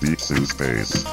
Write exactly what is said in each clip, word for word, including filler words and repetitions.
Beats in Space.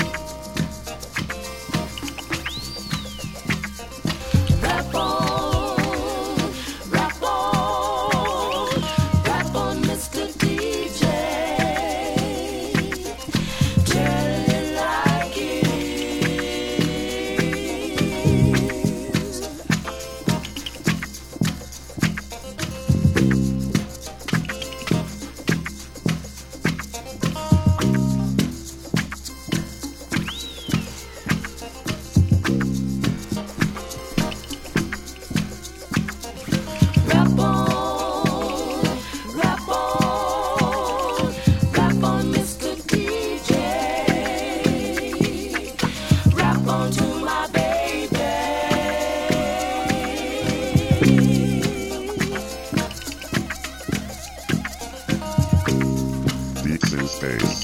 Beats in Space.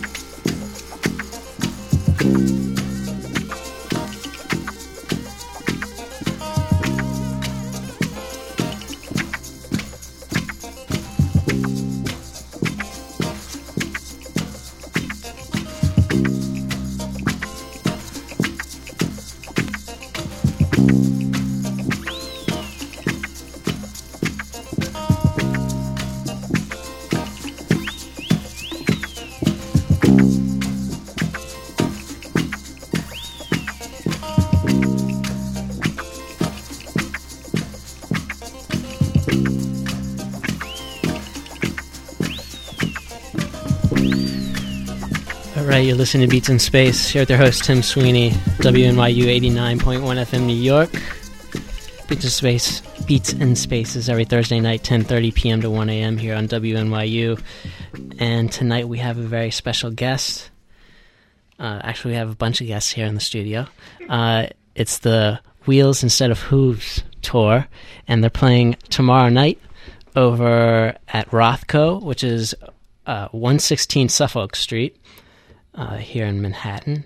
Alright, you're listening to Beats in Space. Here with their host, Tim Sweeney, W N Y U eighty-nine point one F M New York. Beats in Space Beats in Space is every Thursday night, ten thirty p.m. to one a.m. here on W N Y U. And tonight we have a very special guest. Uh, actually, we have a bunch of guests here in the studio. Uh, it's the Wheels Instead of Hooves tour, and they're playing tomorrow night over at Rothko, which is uh, one sixteen Suffolk Street. Uh, here in Manhattan,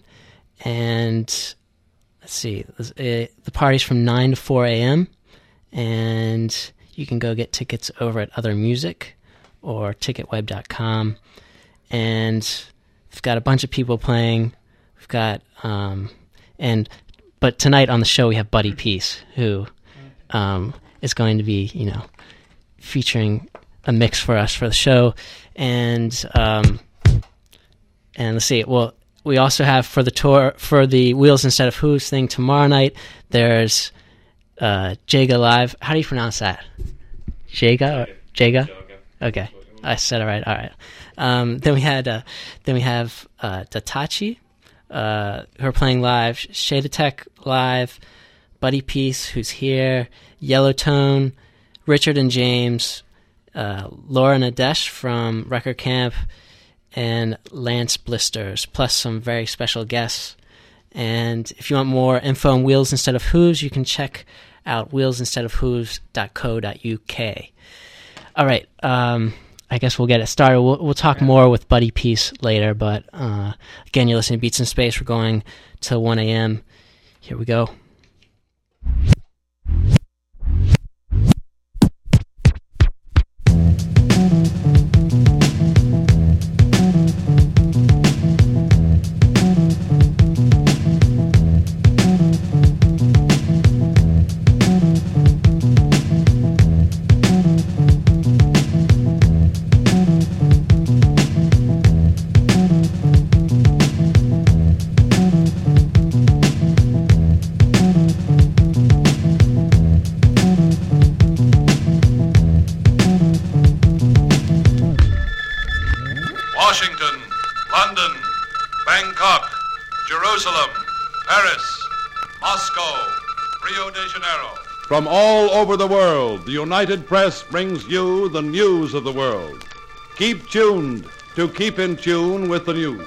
and let's see, it, the party's from nine to four a.m., and you can go get tickets over at Other Music or ticket web dot com, and we've got a bunch of people playing. We've got, um, and, but tonight on the show we have Buddy Peace, who um, is going to be, you know, featuring a mix for us for the show, and, um, And let's see, well, we also have for the tour, for the Wheels Instead of Hooves thing tomorrow night, there's uh, Jaga Live. How do you pronounce that? Jaga? Or Jaga? Okay, I said it right, all right. Um, then we had, uh, then we have uh, Datachi, uh, who are playing live, Shade Tech live, Buddy Peace, who's here, Yellowtone, Richard and James, uh, Laura Nadesh from Record Camp, and Lance Blisters, plus some very special guests. And if you want more info on Wheels Instead of Hooves, you can check out wheels instead of hooves dot co dot u k. All right, um, I guess we'll get it started. We'll, we'll talk more with Buddy Peace later, but uh, again, you're listening to Beats in Space. We're going till one a.m. Here we go. Washington, London, Bangkok, Jerusalem, Paris, Moscow, Rio de Janeiro. From all over the world, the United Press brings you the news of the world. Keep tuned to keep in tune with the news.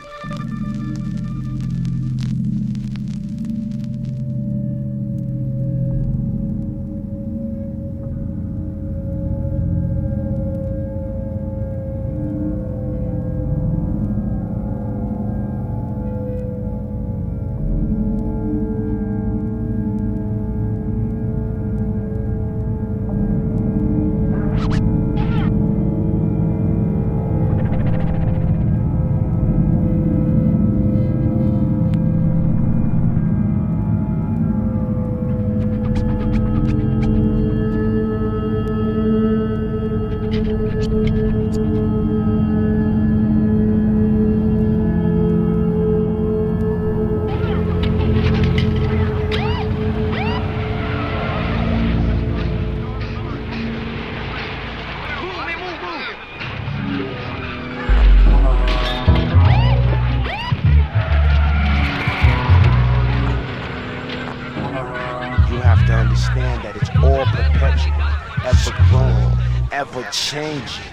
ever changing.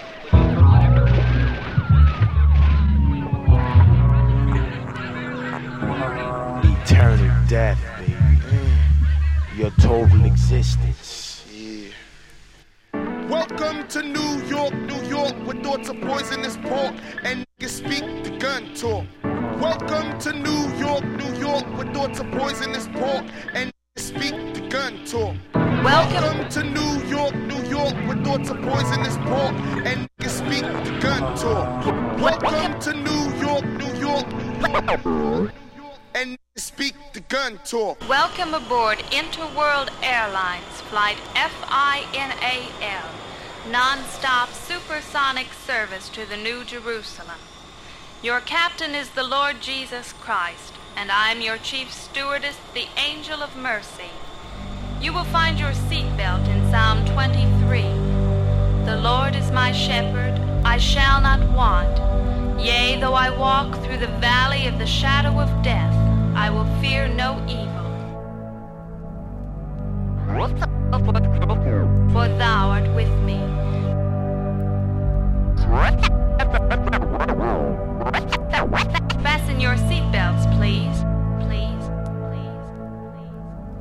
Eternal death, baby. Your total existence. Yeah. Welcome to New York, New York, where thoughts are poisonous pork and niggas speak the gun talk. Welcome to New York, New York, where thoughts are poisonous pork and niggas speak the gun talk. Welcome. Welcome to New York, New York, where thoughts are poisonous pork and niggas speak the gun talk. Welcome to New York, New York, New York, and niggas speak the gun talk. Welcome aboard Interworld Airlines Flight F I N A L, non-stop supersonic service to the New Jerusalem. Your captain is the Lord Jesus Christ, and I'm your chief stewardess, the Angel of Mercy. You will find your seatbelt in Psalm twenty-three. The Lord is my shepherd, I shall not want. Yea, though I walk through the valley of the shadow of death, I will fear no evil. For thou art with me. Fasten your seatbelts, please. Please, please, please.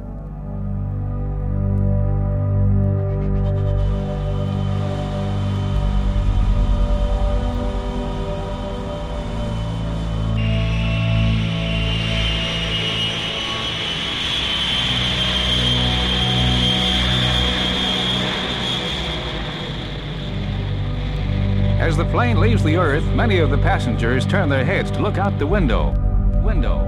As the plane leaves the earth, many of the passengers turn their heads to look out the window. Window.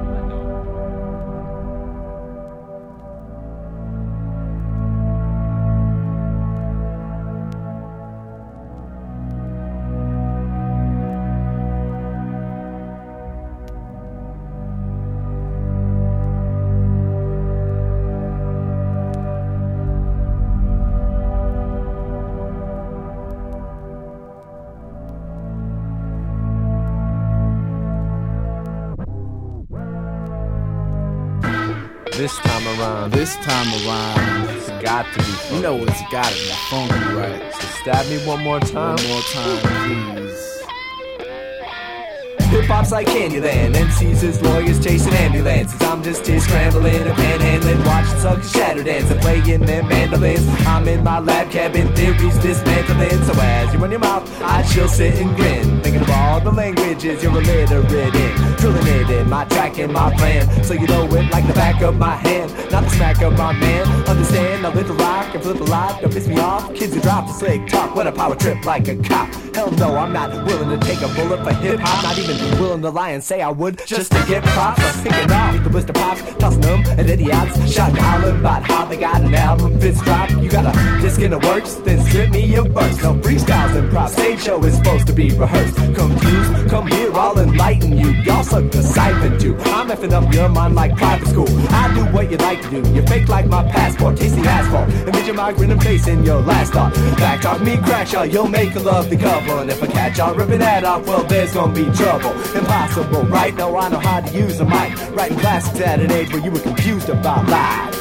This time around, This time around, it's got to be funky. you know it's gotta be funky, right? So stab me one more time. One more time, please. Hip-hop's like Candyland, M Cs is lawyers chasing ambulances. I'm just here scrambling and panhandling, watching suckers shatter dance and playing their mandolins. I'm in my lab cabin, theories dismantling. So as you run your mouth, I chill, sit and grin, thinking of all the languages you're illiterate in, drilling it in my track and my plan, so you know it like the back of my hand, not the smack of my man. Understand, I'll lift a rock and flip a lot, don't piss me off. Kids who drop the slick talk, what a power trip like a cop. Hell no, I'm not willing to take a bullet for hip-hop, not even willing to lie and say I would just to get props. I'm picking off the blister pops, tossing them at idiots, shouting, hollering about how they got an album fits drop. You got a disc in the works, then strip me a verse. No freestyles and props, stage show is supposed to be rehearsed. Confused, come here, I'll enlighten you. Y'all suck the siphon too. I'm effing up your mind like private school. I do what you like to do. You fake like my passport, tasting asphalt. Envision my grinning face in your last thought. Back talk me, crack y'all, you'll make a lovely couple. And if I catch y'all ripping that off, well, there's gonna be trouble. Impossible, right? No, I know how to use a mic. Writing classics at an age where you were confused about life.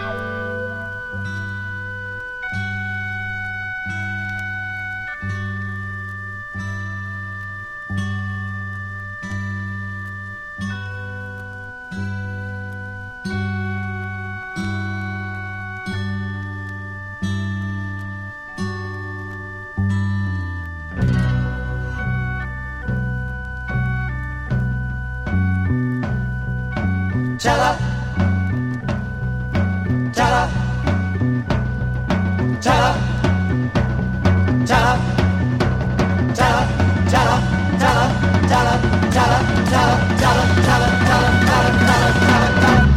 Chala, chala, chala, chala, chala, chala, chala, chala, chala, chala, chala, chala, chala, chala, chala, chala.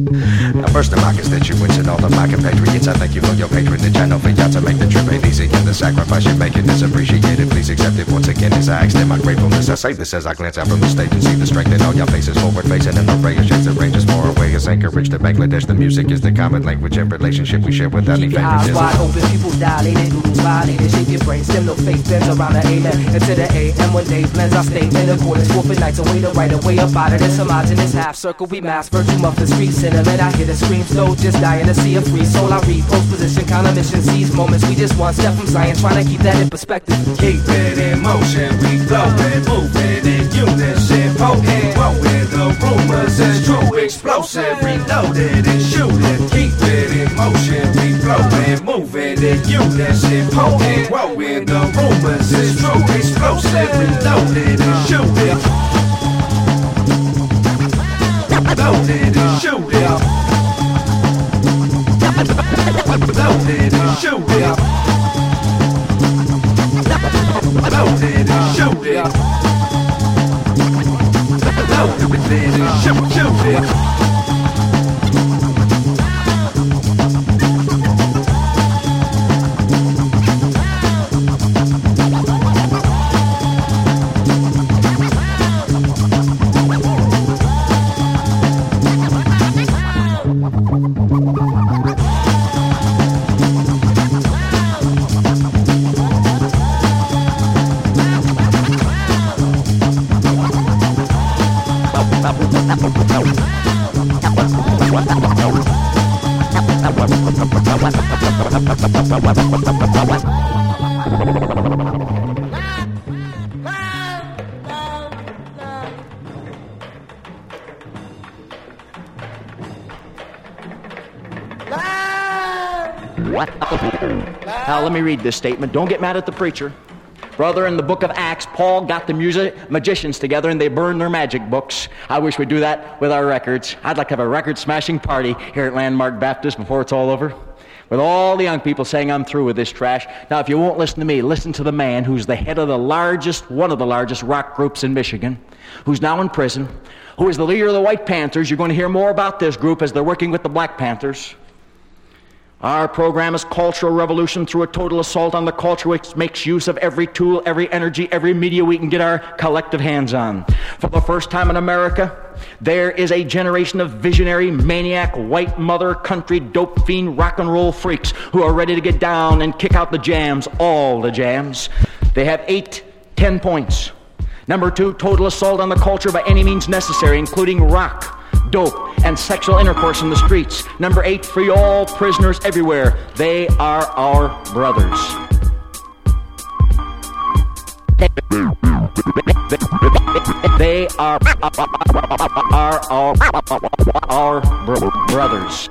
First the mark is that you wins and all the market patriots. I thank you for your patronage. I know for y'all to make the trip ain't easy. And the the sacrifice you're making is appreciated. Please accept it once again as I extend my gratefulness. I say this as I glance out from the stage and see the strength in all your faces. Forward facing and the ray of shades that ranges far away as Anchorage to Bangladesh. The music is the common language and relationship we share without any Keep your eyes favoritism. wide open, people dilated, noodles violated. Shape your brain, stem no face bends around the amen. Into the A M when day blends, I stay in accordance. Forfeit nights away to right away up out of this homogenous half circle. We mass virtue muffin street cinnamon. I hear the screams, no, just dying to see a free soul. I read post position, kind of mission, seize moments. We just one step from science, trying to keep that in perspective. Keep it in motion, we flowing, moving in unison, potent, growing. The rumors is true, explosive, reloaded and shooting. Keep it in motion, we flowing, moving in unison, potent, growing. The rumors is true, explosive, reloaded and shooting. Loaded and shooting. Loaded and shooting. Loaded and shooting. Loaded and shoot, shooting. Now let me read this statement. Don't get mad at the preacher. Brother, in the book of Acts, Paul got the music magicians together and they burned their magic books. I wish we'd do that with our records. I'd like to have a record-smashing party here at Landmark Baptist before it's all over, with all the young people saying, I'm through with this trash. Now, if you won't listen to me, listen to the man who's the head of the largest, one of the largest rock groups in Michigan, who's now in prison, who is the leader of the White Panthers. You're going to hear more about this group as they're working with the Black Panthers. Our program is Cultural Revolution through a total assault on the culture which makes use of every tool, every energy, every media we can get our collective hands on. For the first time in America, there is a generation of visionary, maniac, white mother, country, dope fiend, rock and roll freaks who are ready to get down and kick out the jams, all the jams. They have eight, ten points. Number two, total assault on the culture by any means necessary, including rock, dope, and sexual intercourse in the streets. Number eight, free all prisoners everywhere. They are our brothers. They are our, our, our, our brothers.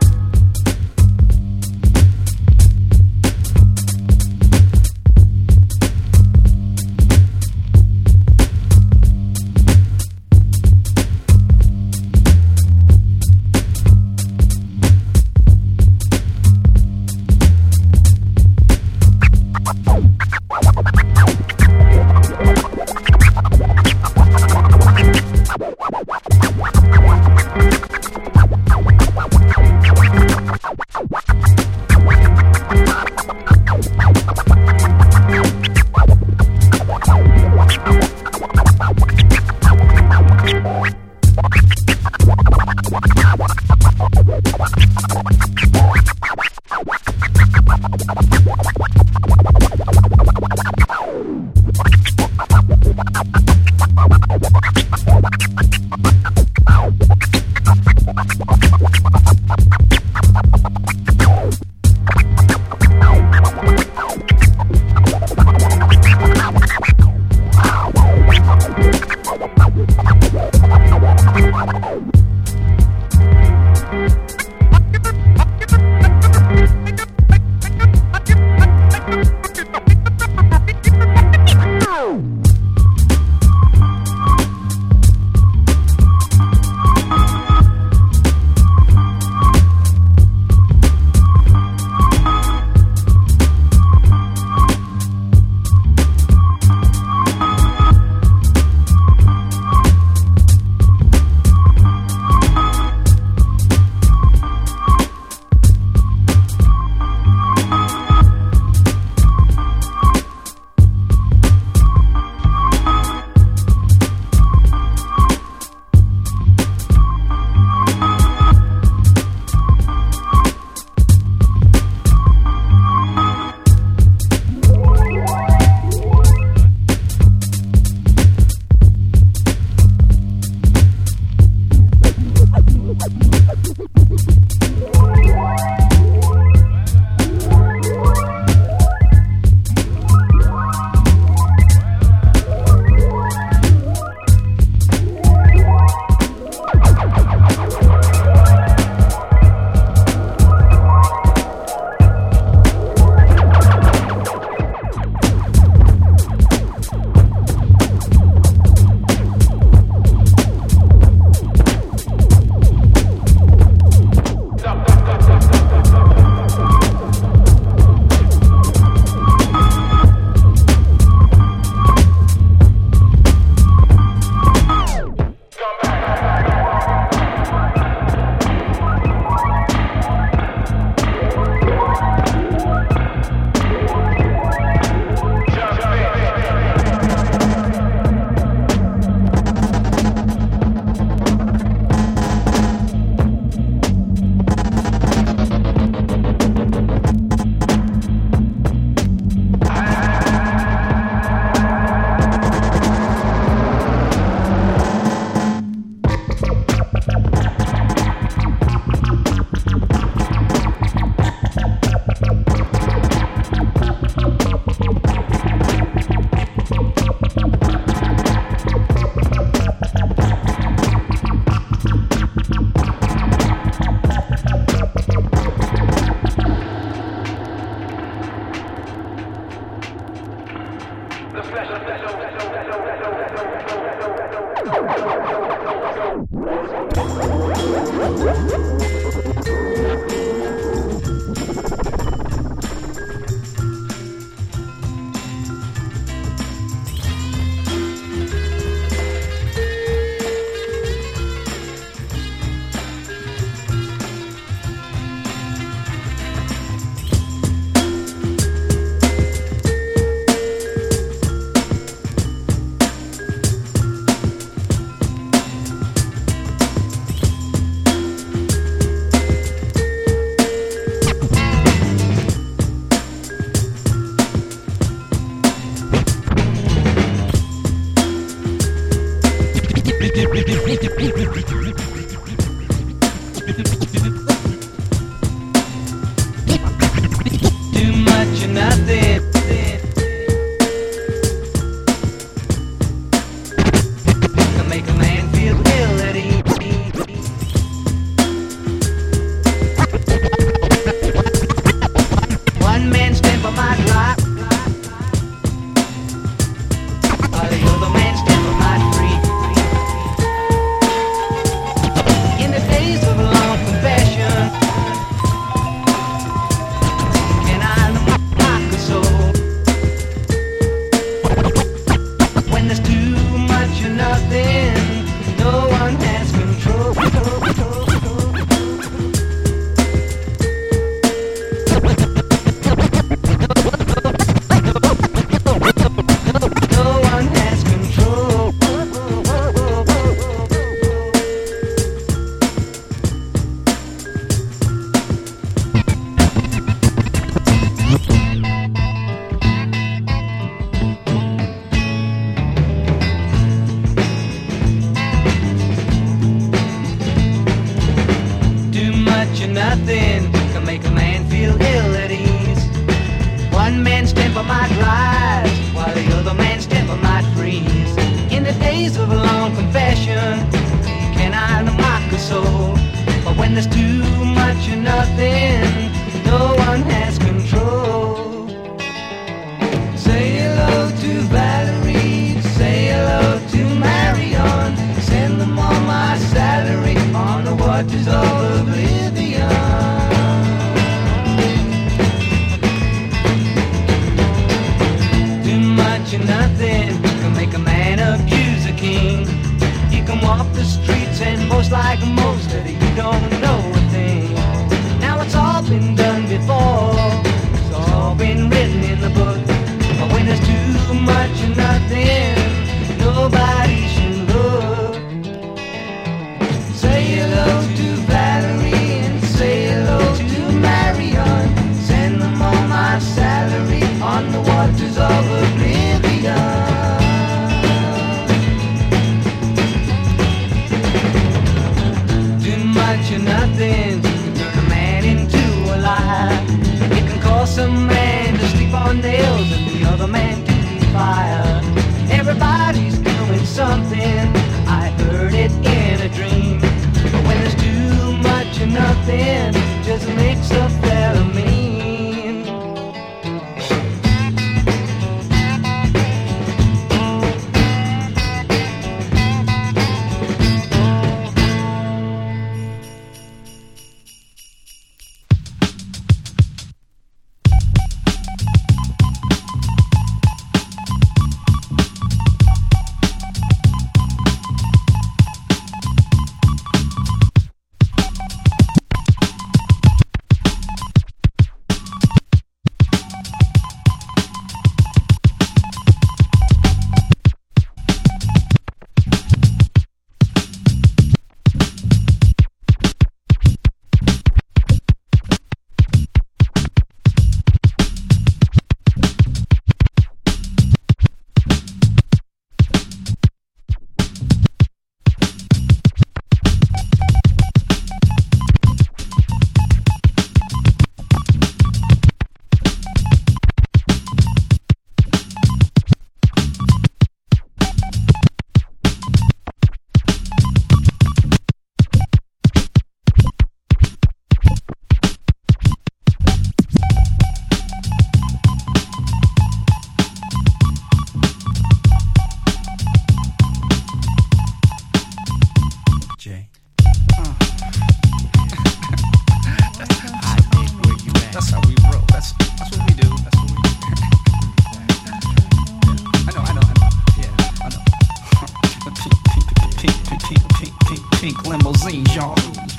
magazines, y'all.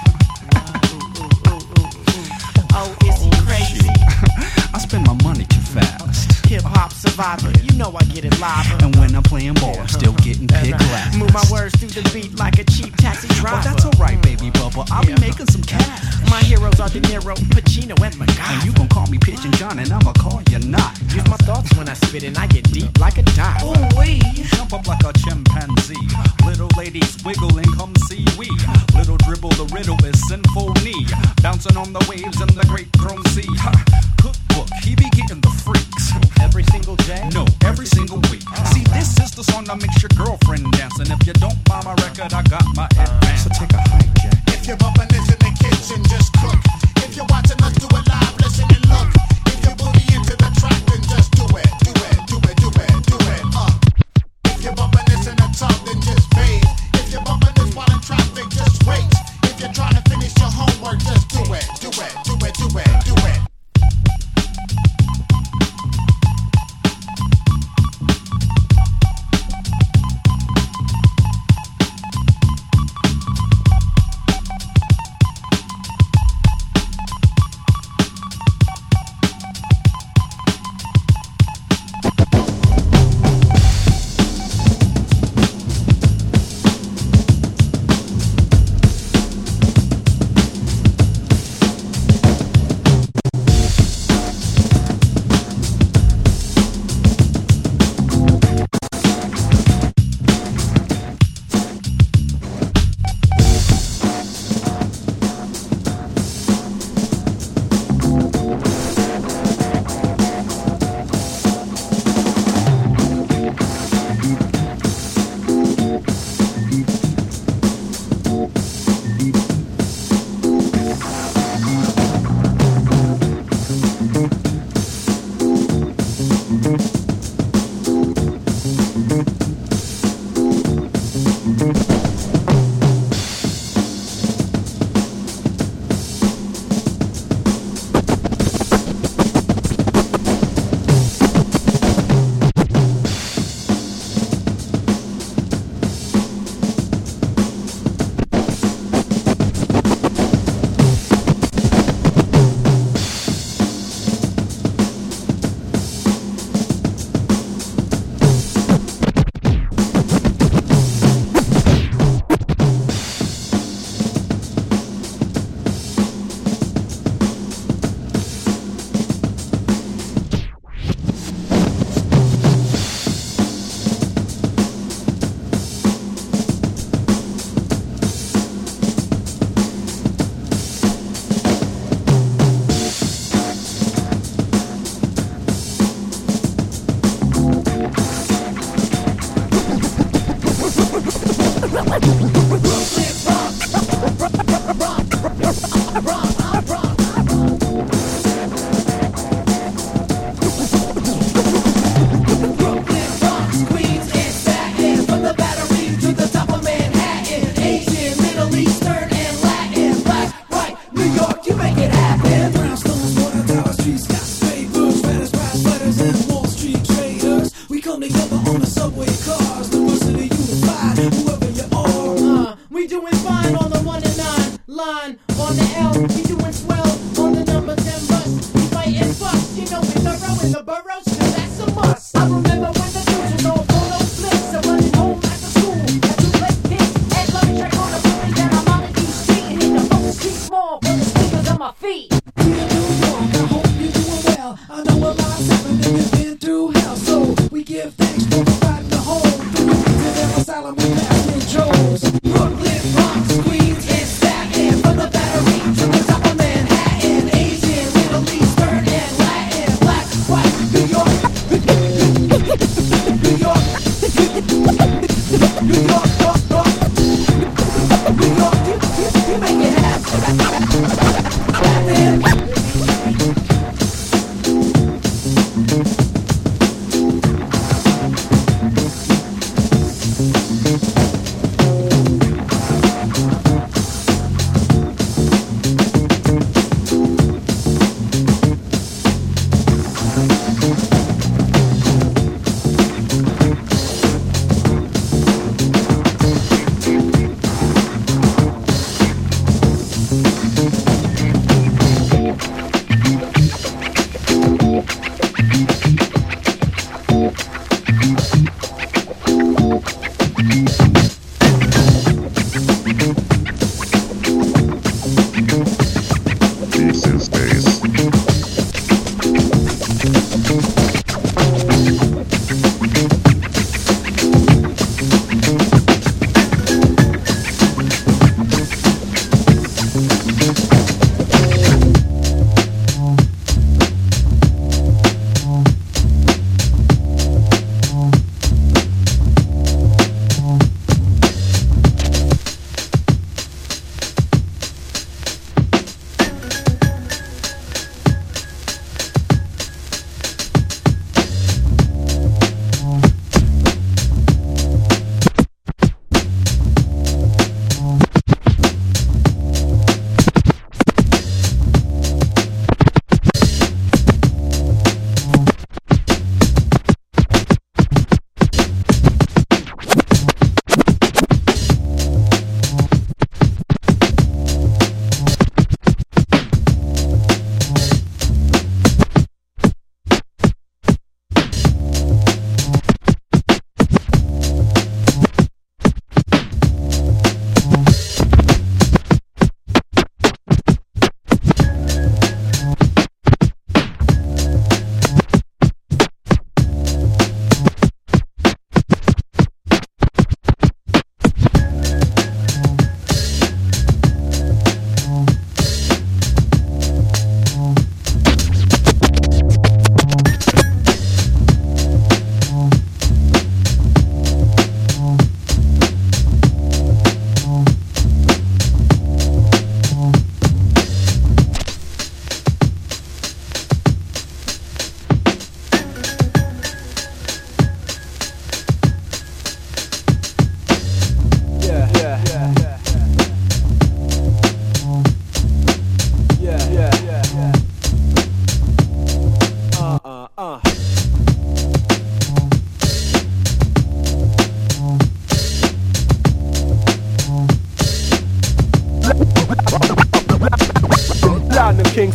Oh, is he crazy? I spend my money too fast. Hip-hop survivor, you know I get it live. And when I'm playing ball, I'm still getting pick last. Move my words through the beat like a cheap taxi driver. Well, that's alright, baby bubba. I'll be making some cash. My heroes are De Niro, Pacino, and MacGyver. And you gon' call me Pigeon John, and I'ma call you not. Use my thoughts when I spit and I get deep like a dive. Ooh wee, jump up like a chimpanzee. Little ladies wiggle and come see we. Little dribble, the riddle is symphony. Bouncing on the waves in the great throne sea. Cookbook, he be getting the freaks. Every single day? No, every single week. See, this is the song that makes your girlfriend dance. And if you don't buy my record, I got my advance. So take a hike, Jack. If you're bumping this in the kitchen, just cook. If you're watching us do it live, listen and look. If you're booty into the track, then just do it, do it, do it, do it, do it, uh. If you're bumping this in the tub, then just bathe. If you're bumping this while in traffic, just wait. If you're trying to finish your homework, just do it, do it, do it, do it, do it.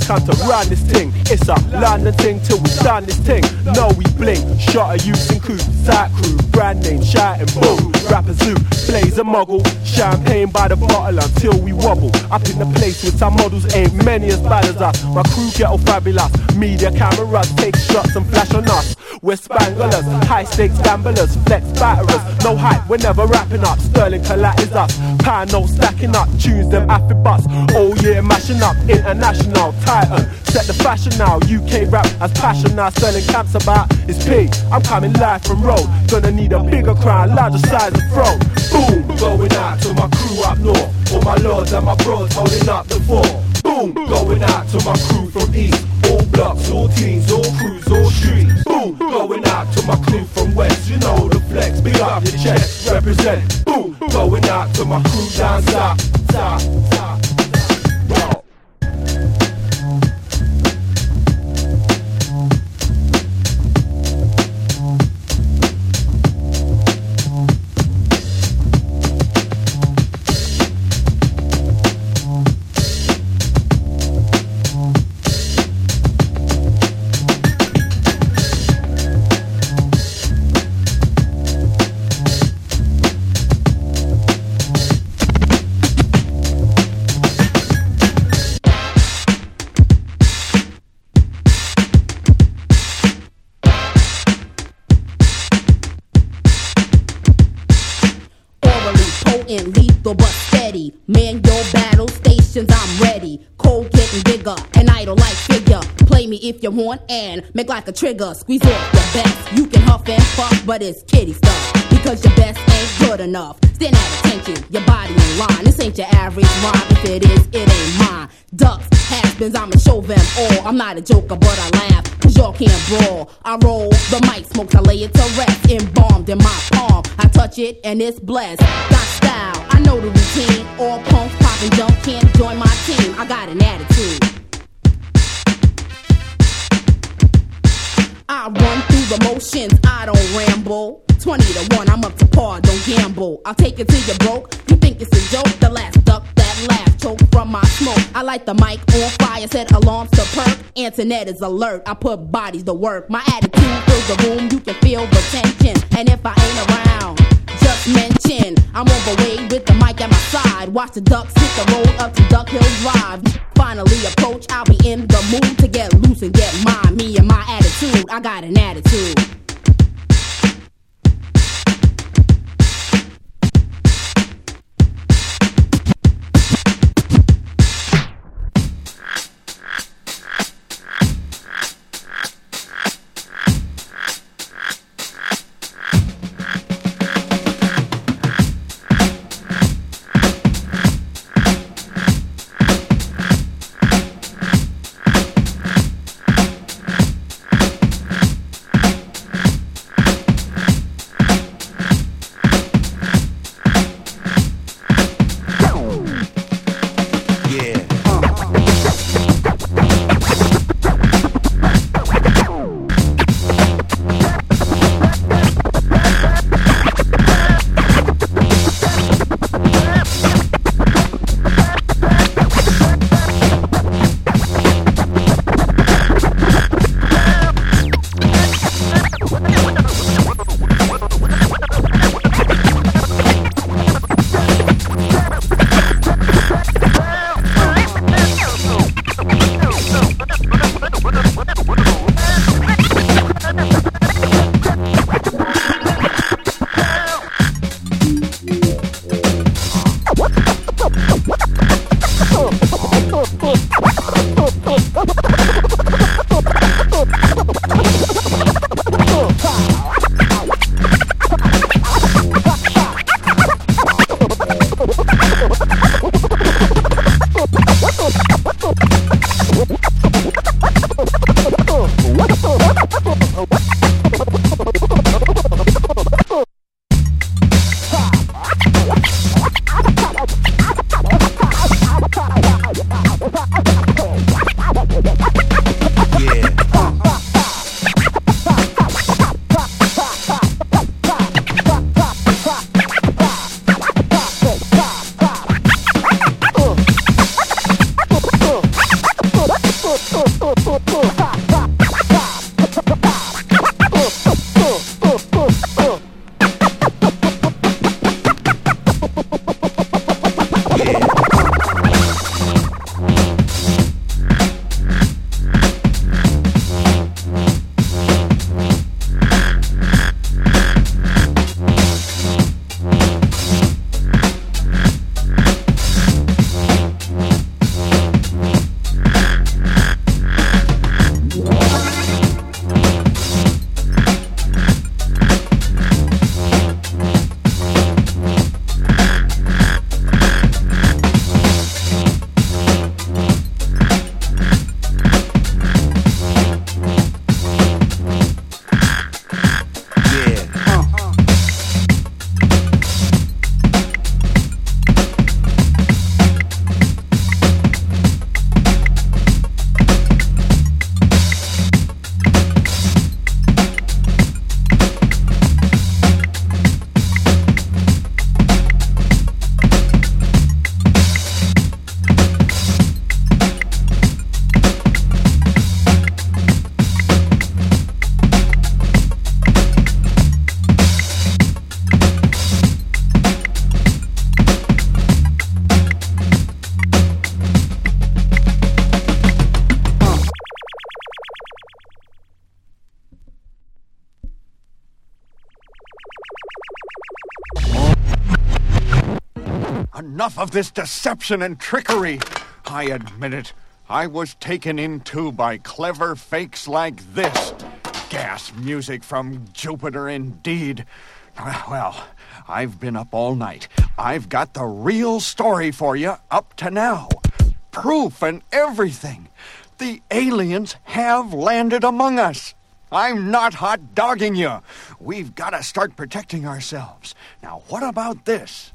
time to run this thing. It's a London thing till we done this thing. No, we blink, shot a youth and crew, side crew, brand name, shouting boom. Rappers loot, blaze a muggle, champagne by the bottle until we wobble. Up in the place with some models, ain't many as bad as us. My crew get all fabulous, media cameras take shots and flash on us. We're spanglers, high stakes gamblers, flex batterers. No hype, we're never wrapping up. Sterling Collat is us, pound no stacking up. Tunes them affy butts, all year mashing up. International titan, set the fashion now. U K rap as passion now. Sterling camps about his P. I'm coming live from road. Gonna need a bigger crown, larger size of throat. Boom, going out to my crew up north. All my lords and my bros holding up the fort. Boom, going out to my crew from east. All blocks, all teams, all crews, all streets. Boom, going out to my crew from west. You know the flex, big up your chest, represent. Boom, going out to my crew down south, south, south. Lethal but steady. Man, your battle stations, I'm ready. Cold getting bigger, an idol like figure. Play me if you want and make like a trigger. Squeeze off your best. You can huff and puff, but it's kitty stuff. Because your best ain't good enough. Stand at attention, your body in line. This ain't your average rhyme. If it is, it ain't mine. Ducks, has-beens, I'ma show them all. I'm not a joker, but I laugh, cause y'all can't brawl. I roll the mic, smokes, I lay it to rest. Embalmed in my palm, I touch it and it's blessed. Got style, I know the routine. All punks, pop and jump, can't join my team. I got an attitude. I run through the motions, I don't ramble. Twenty to one, I'm up to par, don't gamble. I'll take it till you're broke. You think it's a joke? The last duck that laugh, choke from my smoke. I light the mic on fire, set alarms to perk. Antoinette is alert, I put bodies to work. My attitude fills the room, you can feel the tension. And if I ain't around, just mention I'm on the way with the mic at my side. Watch the ducks hit the road up to Duck Hill Drive. Finally approach, I'll be in the mood to get loose and get mine. Me and my attitude, I got an attitude. enough of this deception and trickery. I admit it. I was taken in too by clever fakes like this. Gas music from Jupiter indeed. Well, I've been up all night. I've got the real story for you up to now. Proof and everything. The aliens have landed among us. I'm not hot-dogging you. We've got to start protecting ourselves. Now, what about this?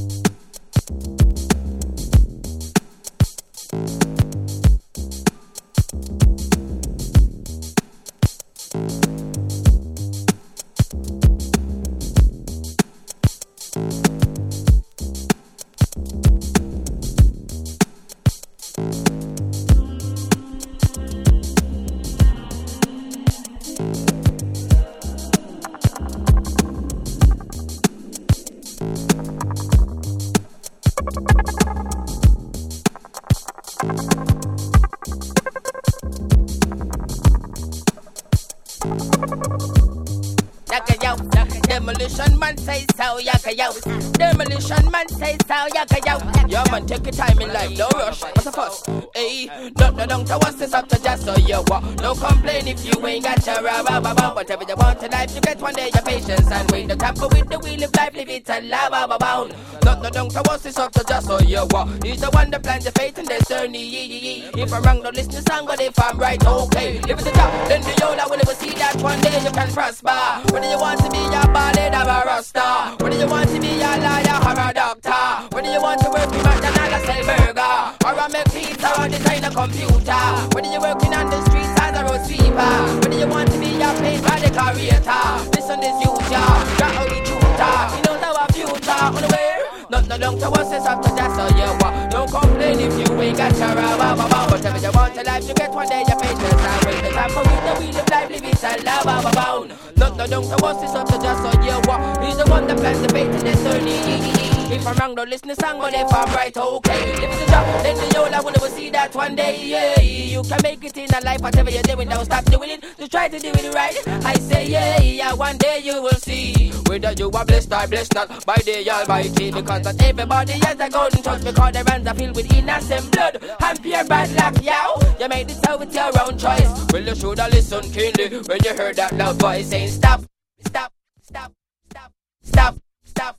Demolition man say so, yaka yo. Demolition man say so, yaka yo. Yeah man, take your time in life, no rush. What's the fuss? Hey, don't no don't what's this up to just so you walk. No complain if you ain't got your rubber, rubber. Whatever you want in life, you get one day your patience and wait. The tamper with the wheel of life, live it and lava bound. Don't no don't what's this up to just so you walk. He's the one that plans your fate and destiny. If I'm wrong, don't listen to song, but if I'm right, okay. If it's a job, then the yola will never see that one day you can prosper. Whether you want to be your ballad or a rasta, whether you want to be a liar or a doctor, whether you want to work in McDonald's, sell burger, or a make pizza or design a computer, whether you're working on the streets as a road sweeper, whether you want to be a paid by the creator, listen this future, got a recruiter, you know our future on the way. Not no long to us is up to that, so you want. Don't complain if you ain't got your rubber. Whatever you want in life, you get one day your patience and wait. The time for we the wheel of life, live it and love. Not no long to us is up to just so you want. He's the one that plans the fate and destiny. If I'm wrong, don't listen to song, but if I'm right, okay. If it's a job, then the yola will never see that one day. Yeah, you can make it in a life, whatever you're doing, don't stop doing it. Just try to do it right. I say, yeah, yeah, one day you will see whether you are blessed or blessed not by the Almighty. Because not everybody has a golden touch, because their hands are filled with innocent blood and pure bad luck, yo. You made it so with your own choice. Well, you should have listened keenly when you heard that loud voice saying, stop, stop, stop, stop, stop, stop.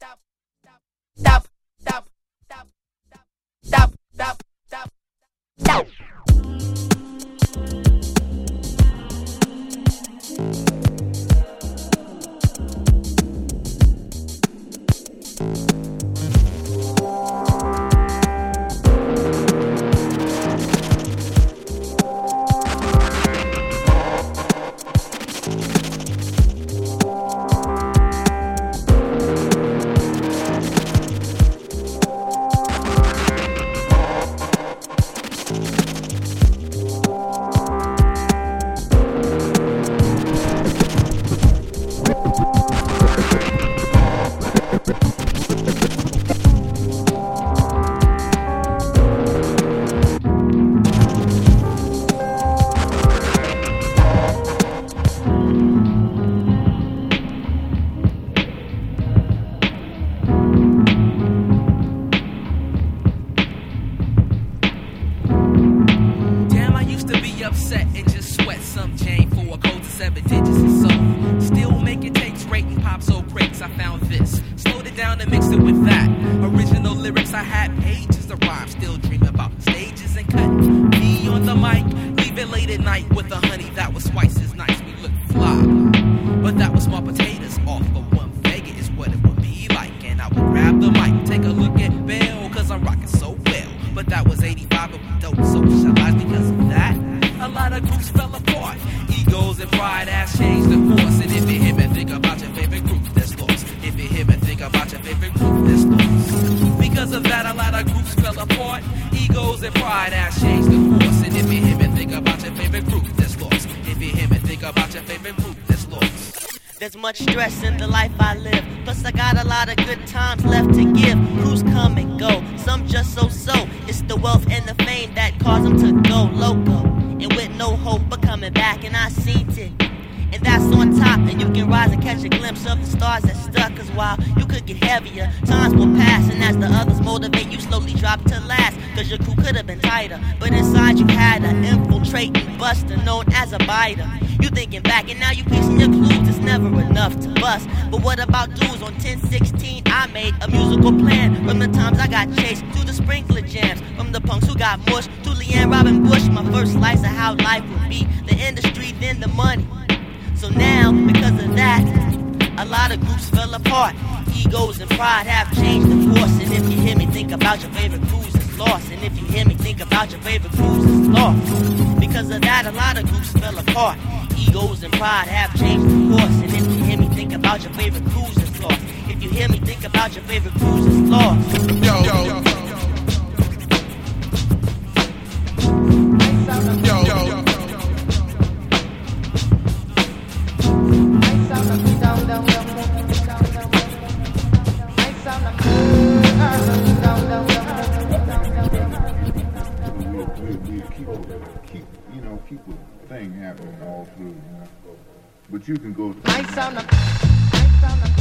Stop, stop, stop, stop, stop, stop, stop, stop. There's much stress in the life I live. Plus I got a lot of good times left to give. Crews come and go, some just so-so. It's the wealth and the fame that cause them to go loco. And with no hope of coming back, and I seen it. And that's on top, and you can rise and catch a glimpse of the stars that stuck, cause while you could get heavier, times will pass, and as the others motivate, you slowly drop to last, cause your crew could have been tighter, but inside you had an infiltrating buster known as a biter. You thinking back and now you piecing your clues, it's never enough to bust. But what about dudes on ten sixteen? I made a musical plan from the times I got chased to the sprinkler jams, from the punks who got mushed to Leanne Robin Bush. My first slice of how life would be, the industry, then the money. So now, because of that, a lot of groups fell apart. Egos and pride have changed the course. And if you hear me think about your favorite crews, it's lost. And if you hear me think about your favorite crews, it's lost. Because of that, a lot of groups fell apart. Egos and pride have changed the course. And if you hear me think about your favorite crews, it's lost. If you hear me think about your favorite crews, it's lost. Yo, yo, yo. Yo, yo, yo. Keep the thing happening all through, you know. But you can go to nice sound of, nice sound of.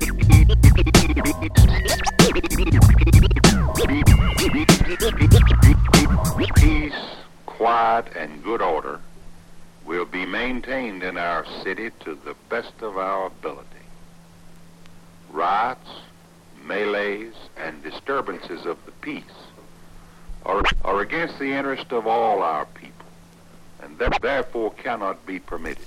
Peace. quiet and good order will be maintained in our city to the best of our ability. Riots, melees, and disturbances of the peace are, are against the interest of all our people, and th- therefore cannot be permitted.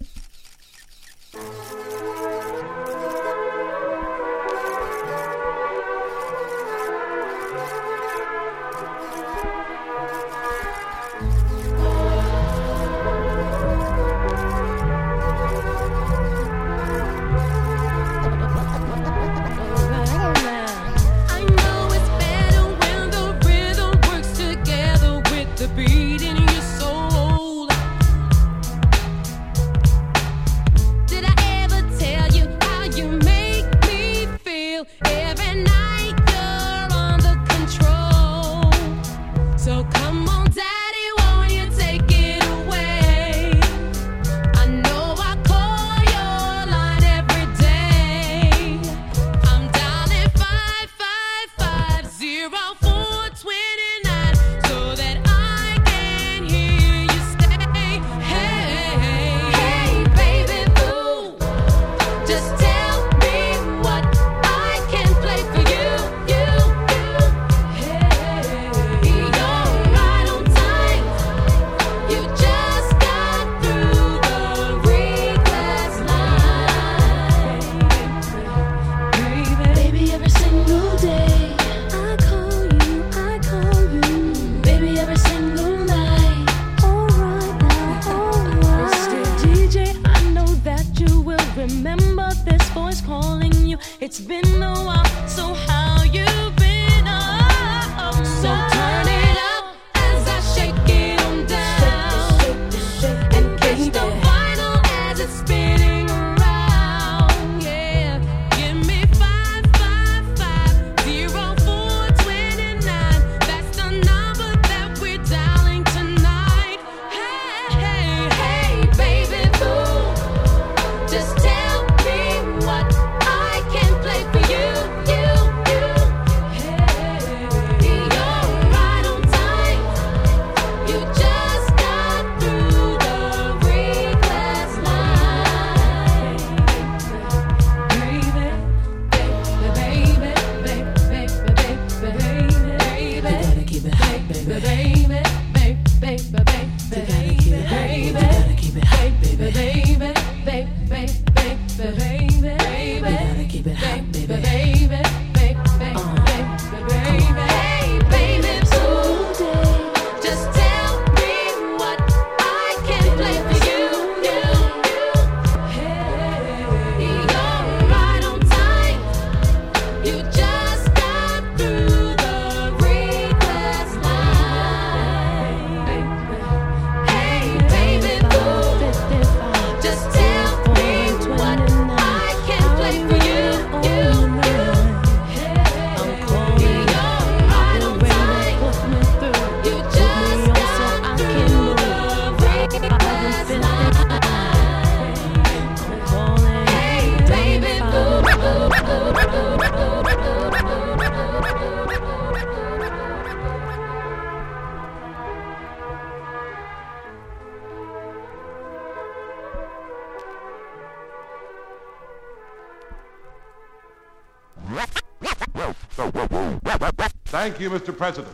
Thank you, Mister President.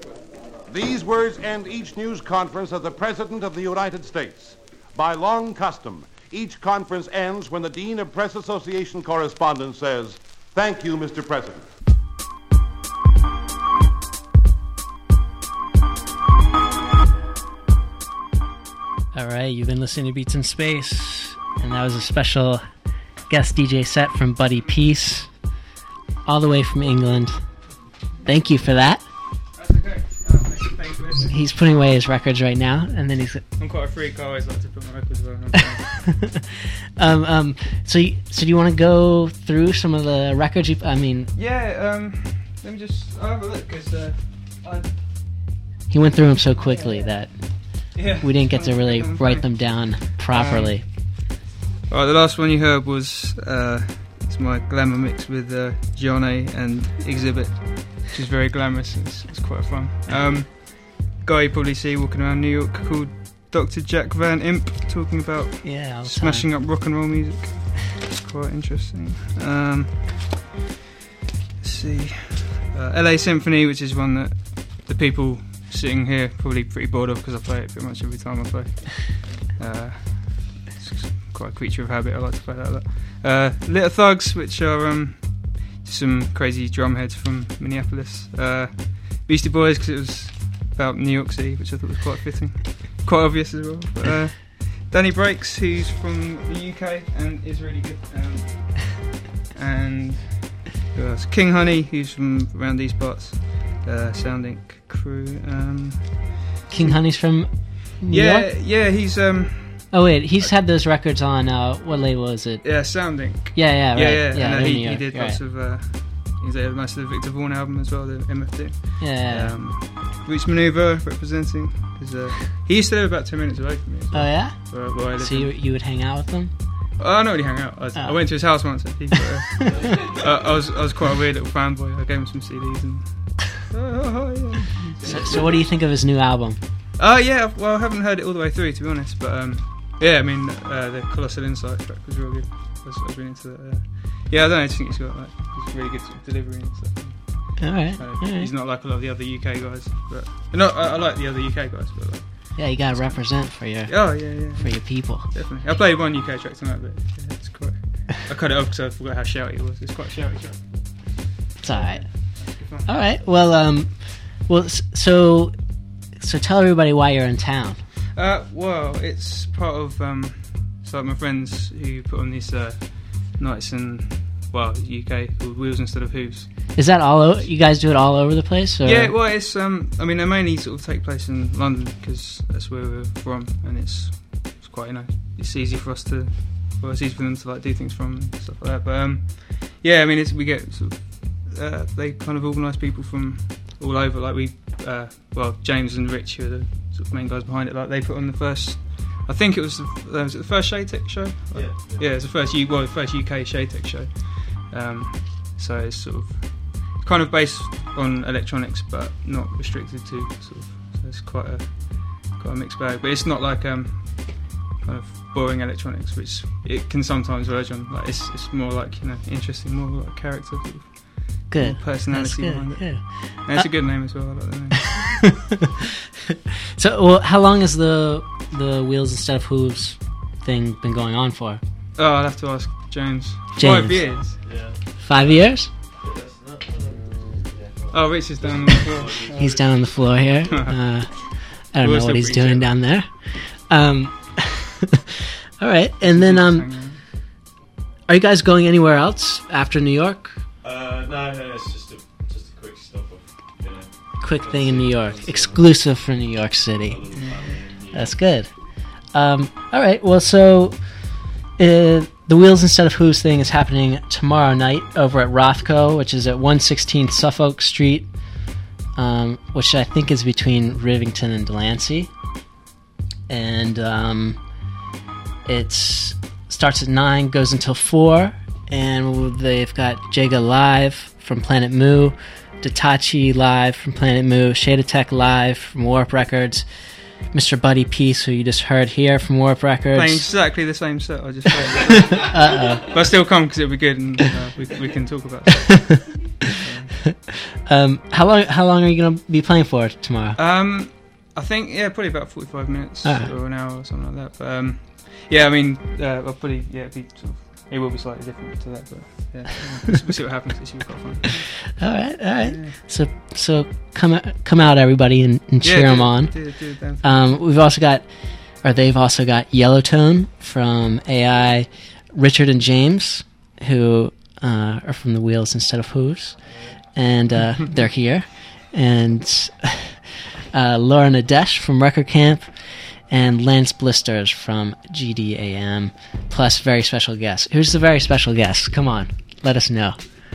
These words end each news conference of the President of the United States. By long custom, each conference ends when the Dean of Press Association Correspondence says, "Thank you, Mister President." All right, you've been listening to Beats in Space, and that was a special guest D J set from Buddy Peace, all the way from England. Thank you for that. That's okay. Oh, thanks for listening. He's putting away his records right now, and then he's. I'm quite a freak. I always like to put my records away. um, um. So, you, so do you want to go through some of the records? You, I mean. Yeah. Um. Let me just I'll have a look. Cause, uh, I... He went through them so quickly yeah. that yeah, we didn't get to really them write them down properly. Um, Alright, the last one you heard was uh, it's my glamour mix with uh, Johnny and Exhibit, which is very glamorous. It's, it's quite fun. Um, guy you probably see walking around New York called Doctor Jack Van Imp, talking about Yeah, all the smashing up rock and roll music. It's quite interesting. Um, let's see. Uh, L A Symphony, which is one that the people sitting here probably pretty bored of because I play it pretty much every time I play. Uh, it's quite a creature of habit. I like to play that a lot. Uh, Little Thugs, which are um, some crazy drum heads from Minneapolis. Uh, Beastie Boys, because it was about New York City, which I thought was quite fitting. Quite obvious as well. But, uh, Danny Breaks, who's from the U K and is really good. Um, and who else? King Honey, who's from around these parts. Uh, Soundink crew. Um, King Honey's from New yeah, York? yeah, he's um. Oh wait, he's had those records on. Uh, what label is it? Yeah, Soundink. Yeah, yeah, right. yeah, yeah. Yeah, and they're uh, in he, New he York, did right. lots of. Uh, he's there most of the Victor Vaughan album as well, the M F D. Yeah. Um, Roots Maneuver representing. Uh, he used to live about ten minutes away from me. As well, Oh yeah. Where, where I lived So in. you you would hang out with them? Oh, I don't really hang out. I, was, Oh. I went to his house once. Actually, but, uh, uh, I was I was quite a weird little fanboy. I gave him some C Ds and. Oh, yeah. So, so what do you think of his new album? Oh yeah, well I haven't heard it all the way through to be honest, but um, yeah, I mean uh, the Colossal Insight track was real good. I was, I was really into that. Uh, yeah, I don't know. I just think he's got like he's really good sort of delivery and stuff. All right, Uh, all right. He's not like a lot of the other U K guys, but no, I, I like the other U K guys, but like. Yeah, you gotta represent for your Oh yeah, yeah. for your people. Definitely. I played one U K track tonight, but yeah, it's quite. I cut it off because I forgot how shouty it was. It's quite a shouty track. It's all right. All right. Well, um, well, s- so so tell everybody why you're in town. Uh, well, it's part of um, it's like my friends who put on these uh, nights in well U K called Wheels Instead of Hooves. Is that all? O- you guys do it all over the place? Or? Yeah, well, it's um, I mean, they mainly sort of take place in London because that's where we're from, and it's it's quite you know it's easy for us to well, it's easy for them to like do things from and stuff like that. But um, yeah, I mean, it's we get sort of uh, they kind of organise people from all over. Like we, uh, well, James and Rich, who are the sort of main guys behind it, like they put on the first. I think it was the, uh, was it the first Shade Tech show. Like, Yeah, yeah. yeah, it's the first U, well, the first U K Shade Tech show. Um, so it's sort of kind of based on electronics, but not restricted to sort of. So it's quite a quite a mixed bag. But it's not like um, kind of boring electronics, which it can sometimes verge on. Like it's it's more like you know interesting, more like character, sort of, Good. more personality That's good, behind it. good. And it's Uh, a good name as well. I like the name. So, well, how long has the the Wheels Instead of Hooves thing been going on for? Oh, I'll have to ask James. James. Five years. Five years? Oh, Rich is down on the floor. He's down on the floor here. Uh, I don't We're know still what he's pretty doing chill. down there. Um, all right, and then um, are you guys going anywhere else after New York? Uh, no, no, it's just a just a quick stop of, you know. Quick thing in New York, exclusive for New York City. That's good. Um, all right, well, so uh, the Wheels Instead of Hooves thing is happening tomorrow night over at Rothko, which is at one sixteen Suffolk Street, um, which I think is between Rivington and Delancey. And um, it starts at nine, goes until four, and they've got Jega live from Planet Moo, Datachi live from Planet Moo, Shade Tech live from Warp Records, Mister Buddy Peace, who you just heard here from Warp Records. Playing exactly the same set I just played. Uh-oh. But I still come because it'll be good and uh, we, we can talk about it. um, how long? How long are you going to be playing for tomorrow? Um, I think, yeah, probably about forty-five minutes Ah. or an hour or something like that. But um, yeah, I mean, uh, I'll probably, yeah, it'll be sort of, it will be slightly different to that, but yeah, we'll see- we'll see what happens. It should be quite fun. All right, all right. So, so come out, come out, everybody, and, and Yeah, cheer do them it, on. do it, do it, Dan. Um, we've also got, or they've also got Yellowtone from A I, Richard and James, who uh, are from the Wheels Instead of Hooves, and uh, they're here, and uh, Laura Nadesh from Record Camp, and Lance Blisters from G D A M, plus very special guests. Who's the very special guest? Come on, let us know.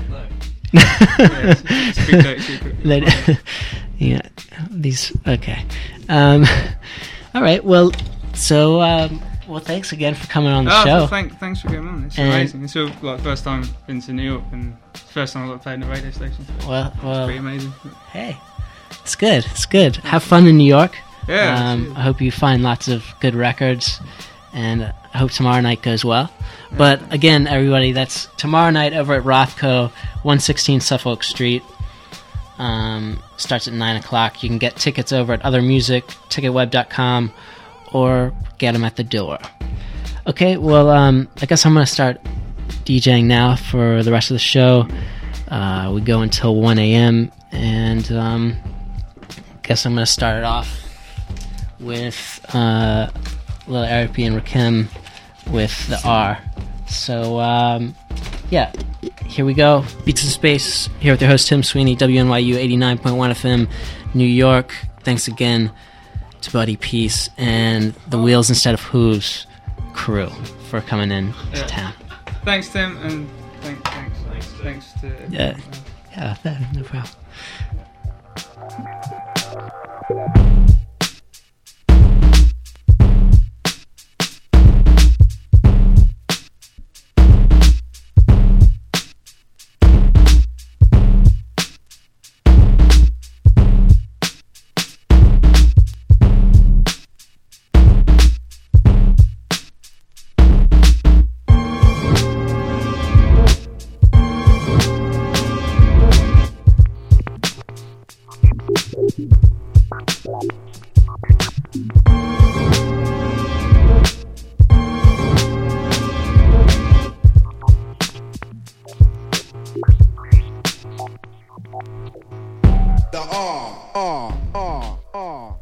it's- it's a big dirty secret. Let- yeah, these okay. Um, all right. Well, so um, well, thanks again for coming on the Oh, show. well, thank, thanks for getting on. It's And- amazing. It's all, like first time been to New York and first time I got played in a radio station. So Well, it's well, pretty amazing. Hey, It's good. It's good. Have fun in New York. Yeah. Um, I hope you find lots of good records, and I hope tomorrow night goes well. But again, everybody, that's tomorrow night over at Rothko, one sixteen Suffolk Street. Um, starts at nine o'clock. You can get tickets over at Other Music, ticket web dot com, or get them at the door. Okay, well, um, I guess I'm going to start DJing now for the rest of the show. Uh, we go until one a.m., and um, I guess I'm going to start it off with uh, Lil Eric and Rakim with the R. So, um, yeah, here we go. Beats in Space, here with your host Tim Sweeney, W N Y U eighty-nine point one F M, New York. Thanks again to Buddy Peace and the Wheels Instead of Hooves crew for coming in to Yeah. town. Thanks, Tim, and thanks, thanks, thanks, thanks to. Yeah, yeah, no problem. The R, R, R, R.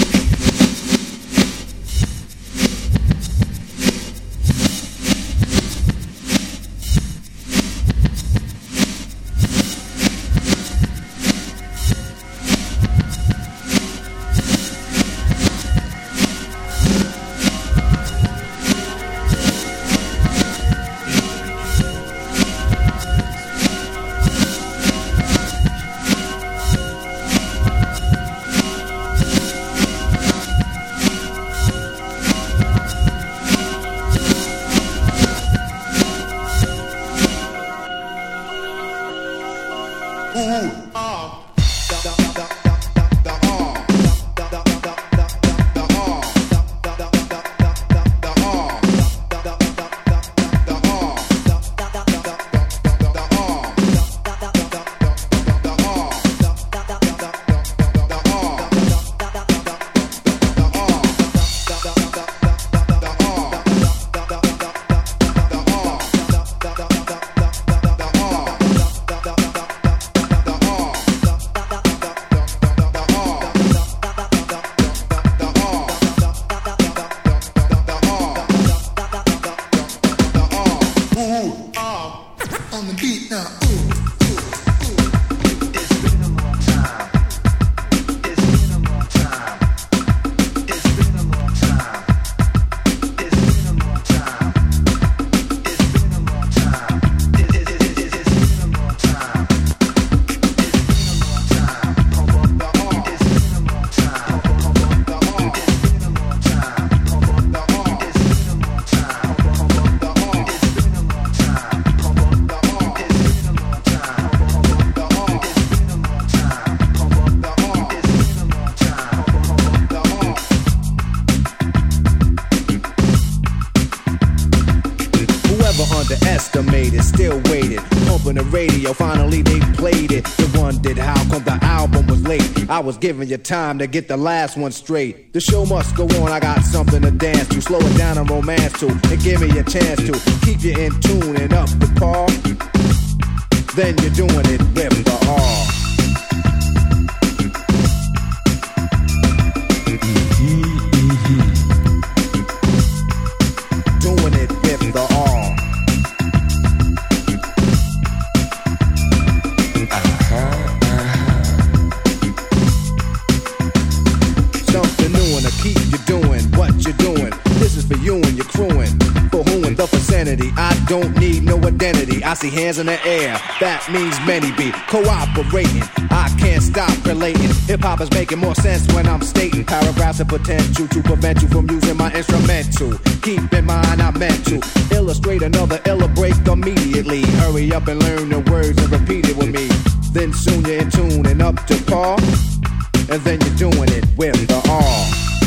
Underestimated, still waited. Pumping the radio, finally they played it. You wondered how come the album was late. I was giving you time to get the last one straight. The show must go on, I got something to dance to. Slow it down and romance to, and give me a chance to keep you in tune and up to par. Then you're doing it with the R. Doing it with the R. Something new and to keep you doing what you're doing. This is for you and your crewing. For who and the vicinity, I don't need no identity. I see hands in the air, that means many be cooperating. I can't stop relating. Hip hop is making more sense when I'm stating paragraphs of potential to prevent you from using my instrumental. Keep in mind I meant to illustrate another illa break immediately. Hurry up and learn the words and repeat it with me. Then soon you're in tune and up to par. and then you're doing it with the R.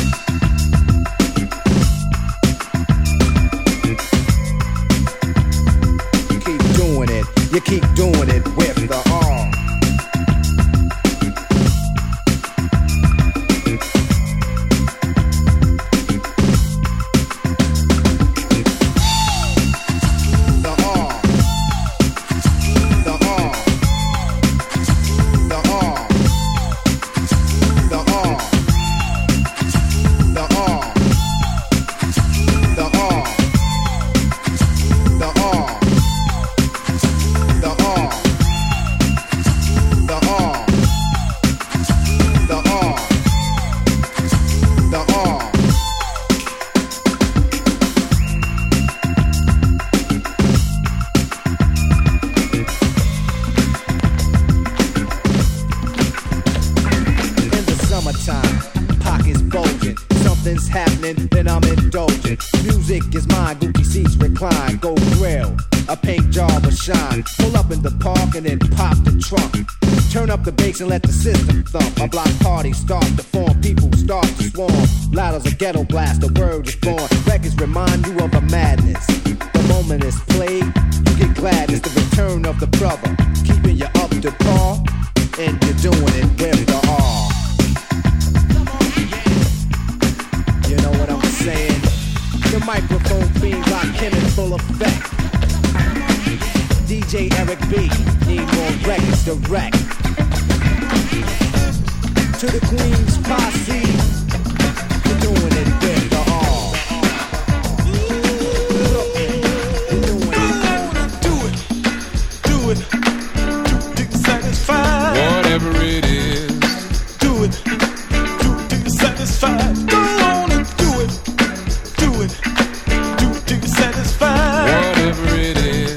You keep doing it, you keep doing it with the R. Shine. Pull up in the park and then pop the trunk. Turn up the bass and let the system thump. A block party start to form. People start to swarm. Loud as a ghetto blast, the word is born. Records remind you of a madness. The moment it's played, you get glad it's the return of the brother. Keeping you up to par, and you're doing it with the R. You know what I'm saying? The microphone being locked in in full effect. D J Eric B, need more records to wreck. To the Queen's posse, you're doing it with the R. Do it, do it, do it, satisfied. Whatever it is, do it, do it, satisfied. Go on and do it, do it, do it, satisfied. Whatever it is.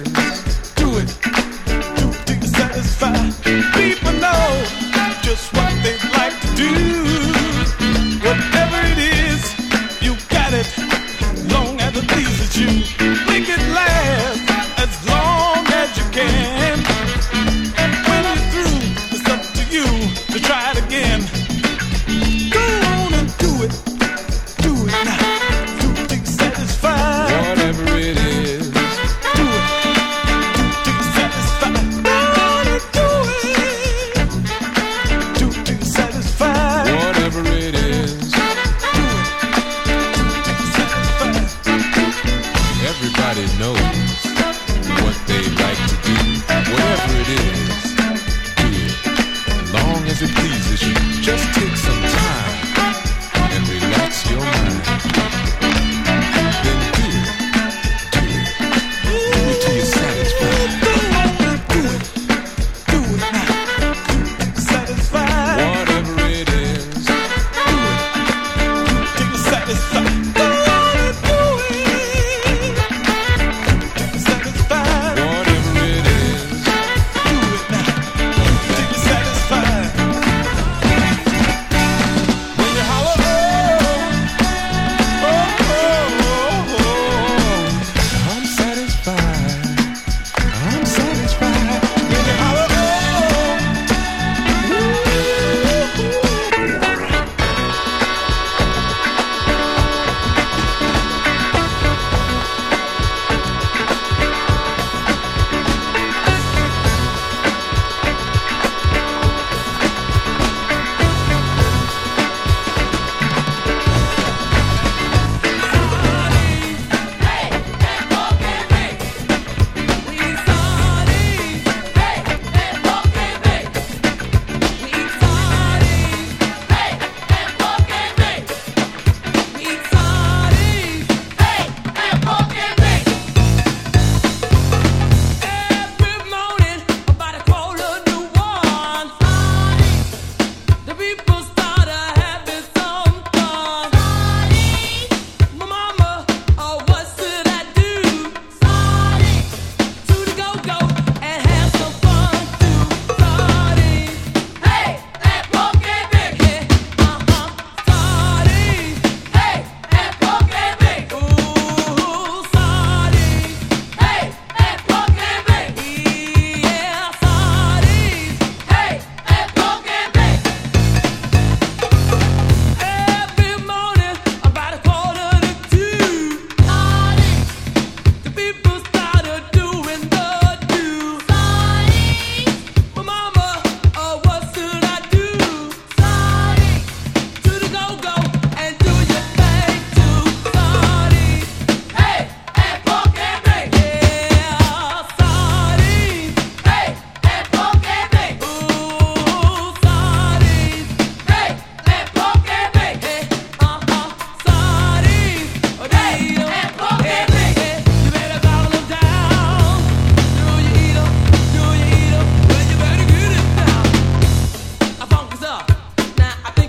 People know just what they like to do. Whatever it is, you got it, long as it pleases you. Make it last as long as you can. And when you're through, it's up to you to try it again. Go on and do it, do it now. Do it till you're satisfied. Whatever it is, do it. What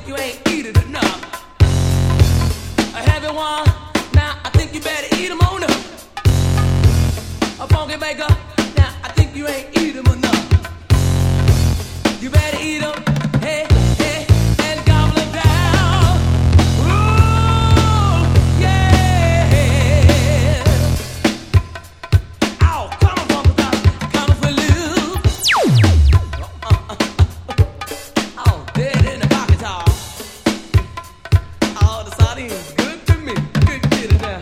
think you ain't eaten enough. A heavy one, now I think you better eat 'em on up. A funky baker, now I think you ain't eat 'em enough. You better eat 'em, hey, hey, and gobble 'em down. Ooh, yeah. Ow, come on, funky dog, come for loose. Uh, uh, uh, oh, dead in the pocket, y'all. Oh, the sardines, good to me, good to get it down.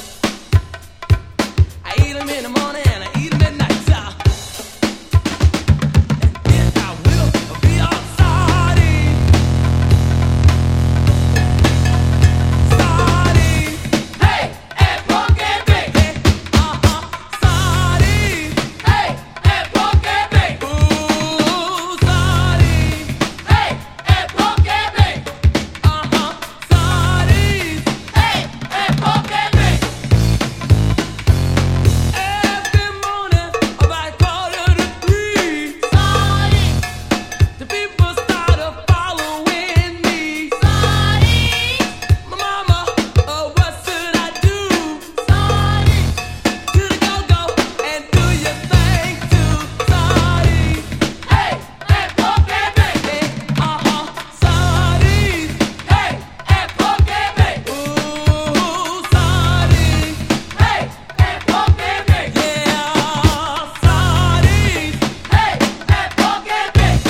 I eat 'em in the morning and I eat 'em at night, y'all. And then I will be all sardine. Sardine. Hey, and pork and bacon. Uh-huh. Sardine. Hey, and pork and bacon. Ooh, sardine. Hey, and pork and bacon. Uh-huh. Sardine. Hey, and pork and bacon. Every morning about quarter to three, sardine. The people started following me. Sardine. My mama, oh, what should I do? Sardine. To the go-go and do your thing too. Sardine. Hey, and pork and bacon. Uh-huh. Sardine. Hey, and pork and bacon. Ooh, sardine. Hey, and pork and bacon. Yeah, sardine. Hey, and pork and bacon.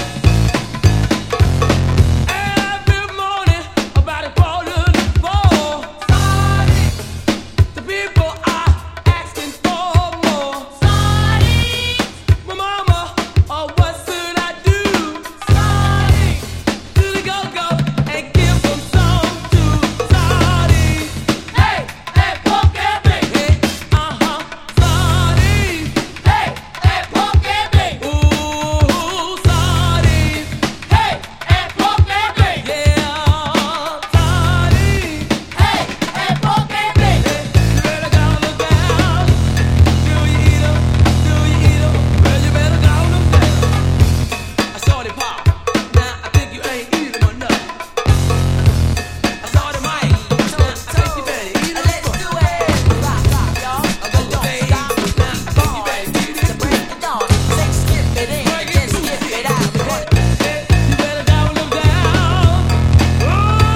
Every morning about a quarter to four, sardine. The people are asking for more. Sardine. My mama, oh, what should I do? Sardine. To the go-go and give them some too. Sardine. Hey, and pork and bacon. Uh-huh. Sardine. Hey, and pork and bacon. Ooh, sardine. Hey, and pork and bacon. Yeah, sardine. Hey, and pork and bacon. You better go look down. Do you eat 'em? Do you eat 'em? Well, you better go look down. I saw the pop. Now I think you ain't eat 'em enough. I saw the mic. Now I think you better eat 'em. Let's do it. Rock, rock, y'all. Don't stop. Now I think you better eat 'em. Break it down. Say skip it in, then skip it out. You better go look down. Oh,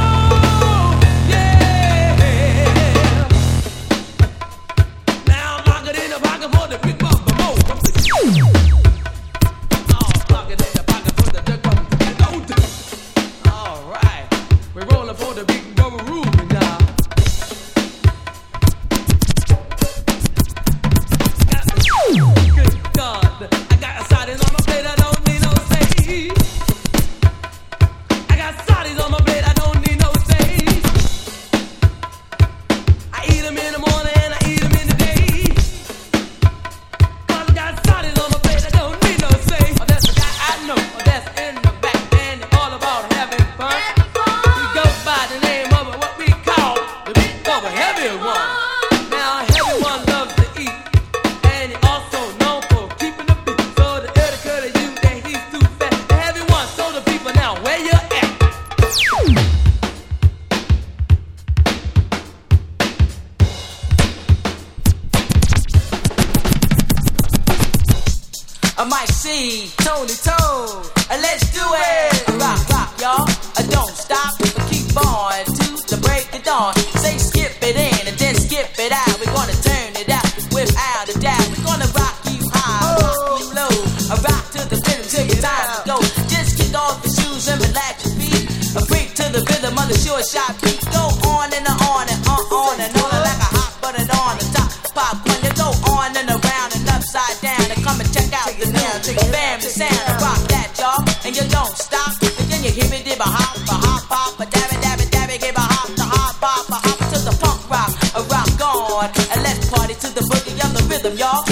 yeah. Now lock it in the pocket for the big bumper mo. Oh, lock it in the pocket for the big bumper. All right, we're rolling for the big bumper room now. Good God, I got sardines on my plate, I don't need no sage. I got sardines on my plate, I don't need no sage. I eat 'em in the morning and I eat 'em in the day. 'Cause I got sardines on my plate, I don't need no sage. Oh, that's the guy I know, oh, that's in the back, and it's all about having fun. We go by the name of what we call the big bubba heavy one. Now, heavy one loves to eat, and he also known for keeping the beat. So the etiquette of you that he's too fat. The heavy one, so the people now where you at? I might see Tony Toad. Uh, Let's do it. Rock, rock, y'all. Uh, Don't stop. Uh, Keep on to the break of dawn. Say skip it in and then skip it out. We're gonna turn it out without a doubt. We're gonna rock you high, rock you low. Uh, Rock to the rhythm till your time to go. Just kick off your shoes and relax your feet. A freak to the rhythm of the short shot beat. Go on and on and on, on and on like a hot button on the top. Pop when you go on and around and upside down and come and check out the new bam the sound. Rock that, y'all, and you don't stop. And then you hear me dip a hop, a hop, hop, a dab it, dab it, dab it, give a hop, the hop, hop, a hop to the punk rock, a rock on, and let's party to the boogie of the rhythm, y'all.